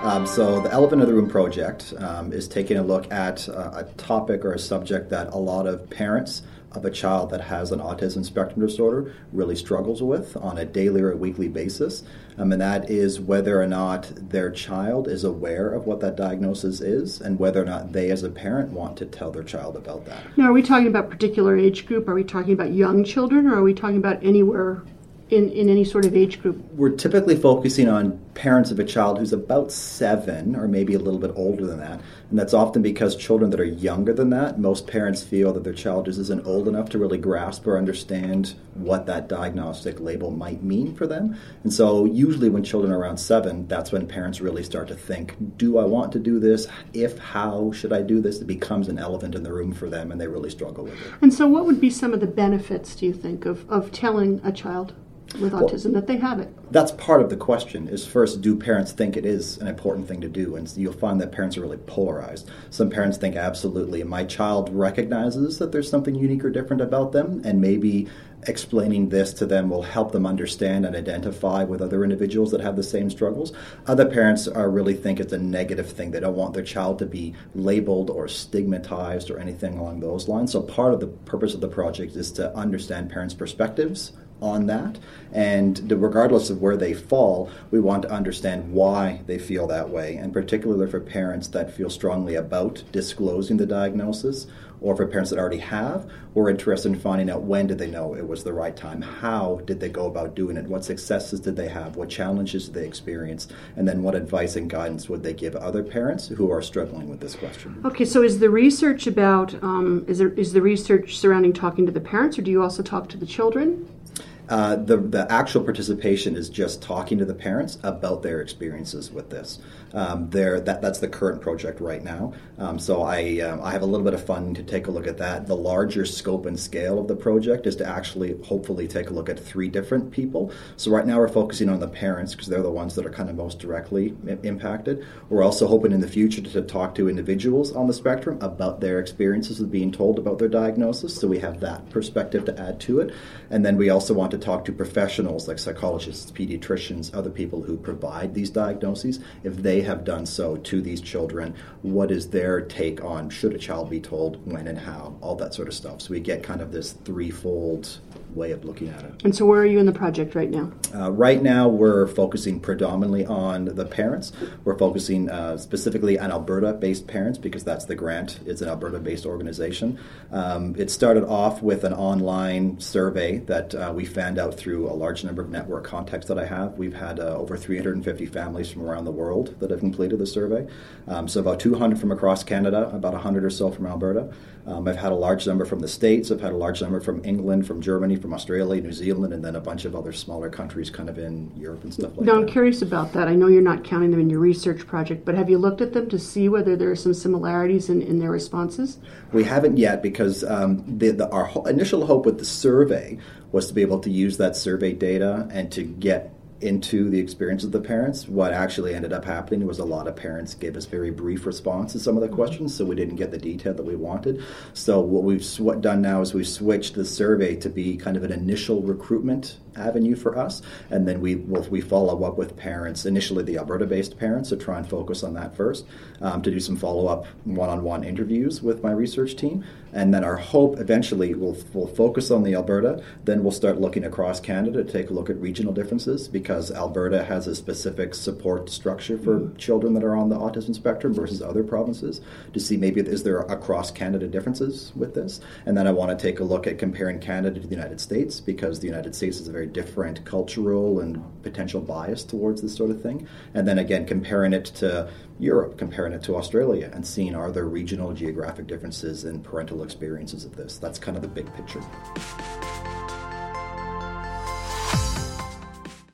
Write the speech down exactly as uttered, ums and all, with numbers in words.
Um, so the Elephant in the Room project um, is taking a look at uh, a topic or a subject that a lot of parents of a child that has an autism spectrum disorder really struggles with on a daily or a weekly basis. Um, and that is whether or not their child is aware of what that diagnosis is and whether or not they as a parent want to tell their child about that. Now, are we talking about particular age group? Are we talking about young children, or are we talking about anywhere in, in any sort of age group? We're typically focusing on parents of a child who's about seven or maybe a little bit older than that. And that's often because children that are younger than that, most parents feel that their child just isn't old enough to really grasp or understand what that diagnostic label might mean for them. And so usually when children are around seven, that's when parents really start to think, do I want to do this? If, how should I do this? It becomes an elephant in the room for them and they really struggle with it. And so what would be some of the benefits, do you think, of, of telling a child with autism well, that they have it? That's part of the question, is first, do parents think it is an important thing to do? And you'll find that parents are really polarized. Some parents think absolutely, my child recognizes that there's something unique or different about them, and maybe explaining this to them will help them understand and identify with other individuals that have the same struggles. Other parents are really think it's a negative thing. They don't want their child to be labeled or stigmatized or anything along those lines. So part of the purpose of the project is to understand parents' perspectives on that, and regardless of where they fall, we want to understand why they feel that way, and particularly for parents that feel strongly about disclosing the diagnosis, or for parents that already have, we're interested in finding out when did they know it was the right time, how did they go about doing it, what successes did they have, what challenges did they experience, and then what advice and guidance would they give other parents who are struggling with this question. Okay, so is the research about, um, is, there, is the research surrounding talking to the parents, or do you also talk to the children? Uh, the, the actual participation is just talking to the parents about their experiences with this. Um, that, that's the current project right now. Um, so I, um, I have a little bit of funding to take a look at that. The larger scope and scale of the project is to actually hopefully take a look at three different people. So right now we're focusing on the parents because they're the ones that are kind of most directly I- impacted. We're also hoping in the future to, to talk to individuals on the spectrum about their experiences of being told about their diagnosis. So we have that perspective to add to it. And then we also want to talk to professionals like psychologists, pediatricians, other people who provide these diagnoses. If they have done so to these children, what is their take on should a child be told when and how, all that sort of stuff. So we get kind of this threefold way of looking at it. And so where are you in the project right now? Uh, right now we're focusing predominantly on the parents. We're focusing uh, specifically on Alberta-based parents because that's the grant. It's an Alberta-based organization. Um, it started off with an online survey that uh, we found out through a large number of network contacts that I have. We've had uh, over three hundred fifty families from around the world that have completed the survey. Um, so about two hundred from across Canada, about one hundred or so from Alberta. Um, I've had a large number from the States. I've had a large number from England, from Germany, from Australia, New Zealand, and then a bunch of other smaller countries kind of in Europe and stuff like now, that. I'm curious about that. I know you're not counting them in your research project, but have you looked at them to see whether there are some similarities in, in their responses? We haven't yet because um, the, the, our ho- initial hope with the survey was to be able to use that survey data and to get into the experience of the parents. What actually ended up happening was a lot of parents gave us very brief response to some of the questions, so we didn't get the detail that we wanted. So what we've sw- done now is we've switched the survey to be kind of an initial recruitment avenue for us, and then we will we follow up with parents, initially the Alberta-based parents, to try and focus on that first, um, to do some follow-up one-on-one interviews with my research team, and then our hope eventually will will focus on the Alberta, then we'll start looking across Canada to take a look at regional differences, because Alberta has a specific support structure for mm-hmm. children that are on the autism spectrum versus other provinces, to see maybe is there across Canada differences with this, and then I want to take a look at comparing Canada to the United States, because the United States is a very different cultural and potential bias towards this sort of thing. And then again, comparing it to Europe, comparing it to Australia, and seeing are there regional geographic differences in parental experiences of this. That's kind of the big picture.